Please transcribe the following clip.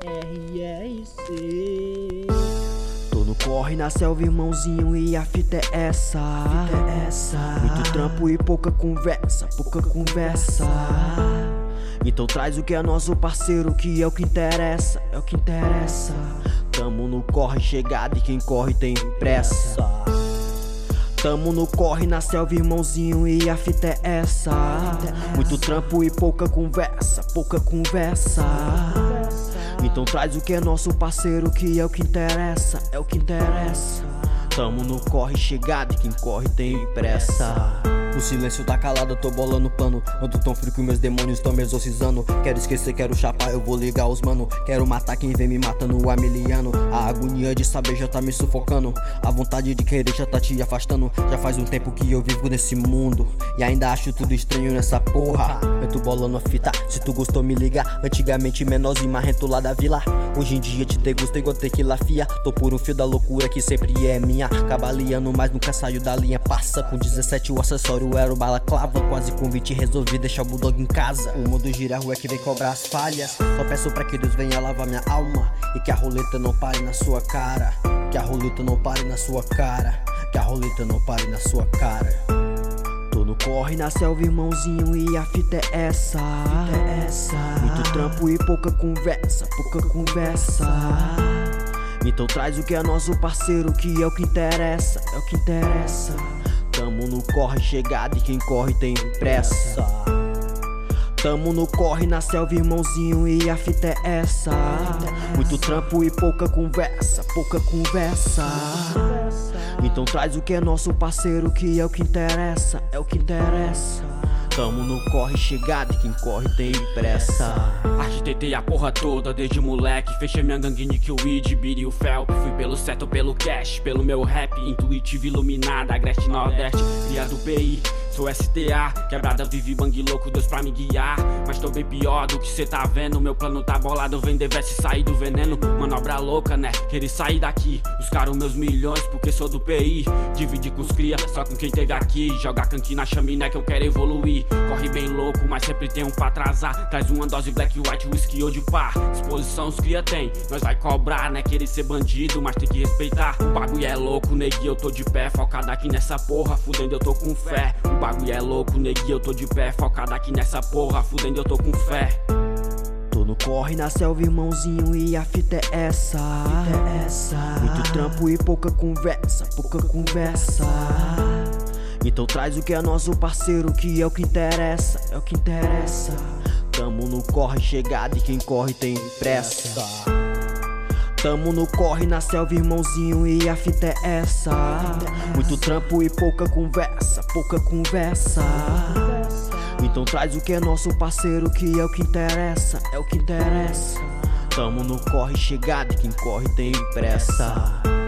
RRC. Tô no corre na selva, irmãozinho, e a fita é essa. Muito trampo e pouca conversa, Então traz o que é nosso parceiro, que é o que interessa, Tamo no corre chegado e quem corre tem pressa. Tamo no corre na selva, irmãozinho, e a fita é essa. Muito trampo e pouca conversa, Então traz o que é nosso parceiro, que é o que interessa, Tamo no corre chegado e quem corre tem pressa. O silêncio tá calado, eu tô bolando plano. Ando tão frio que meus demônios tão me exorcizando. Quero esquecer, quero chapar, eu vou ligar os mano. Quero matar quem vem me matando, amiliano. A agonia de saber já tá me sufocando. A vontade de querer já tá te afastando. Já faz um tempo que eu vivo nesse mundo e ainda acho tudo estranho nessa porra. Eu tô bolando a fita, se tu gostou me liga. Antigamente menorzinho, marrento lá da vila. Hoje em dia te degusto igual tequila fia. Tô por um fio da loucura que sempre é minha. Cabaleando, mas nunca saio da linha. Passa com 17 o acessório era o balaclava. Quase com 20 resolvi deixar o bulldog em casa. O mundo gira, a rua que vem cobrar as falhas. Só peço pra que Deus venha lavar minha alma e que a roleta não pare na sua cara. Que a roleta não pare na sua cara. Que a roleta não pare na sua cara. Tô no corre na selva, irmãozinho, e a fita é essa. Muito trampo e pouca conversa, Então traz o que é nosso parceiro, que é o que interessa, Tamo no corre chegado e quem corre tem pressa. Tamo no corre na selva, irmãozinho, e a fita é essa. Muito trampo e pouca conversa, Então traz o que é nosso parceiro, que é o que interessa, Tamo no corre chegado e quem corre tem pressa. Arquitetei a porra toda desde moleque. Fechei minha gangue Nick Weed, Biri o Felp. Fui pelo certo, pelo cash, pelo meu rap. Intuitivo, iluminada, Agreste Nordeste. Criado PI, sou STA. Quebrada, vive bang louco, Deus pra me guiar. Mas tô bem pior do que cê tá vendo. Meu plano tá bolado, vender veste e sair do veneno. Manobra louca, né? Querer sair daqui. Buscaram meus milhões porque sou do PI. Dividir com os cria, só com quem teve aqui. Joga canque na chaminé que eu quero evoluir. Corre bem louco, mas sempre tem um pra atrasar. Traz uma dose black, white, whisky ou de pá. Disposição os cria tem, nós vai cobrar. Né querer ser bandido, mas tem que respeitar. O bagulho é louco, neguinho, eu tô de pé. Focado aqui nessa porra, fudendo eu tô com fé. O bagulho é louco, neguinho, eu tô de pé. Focado aqui nessa porra, fudendo eu tô com fé. Tô no corre na selva, irmãozinho, e a fita é essa. Muito trampo e pouca conversa, Então traz o que é nosso parceiro, que é o que interessa, Tamo no corre chegado e quem corre tem pressa. Tamo no corre na selva, irmãozinho, e a fita é essa. Muito trampo e pouca conversa, Então traz o que é nosso parceiro, que é o que interessa, Tamo no corre chegado e quem corre tem pressa.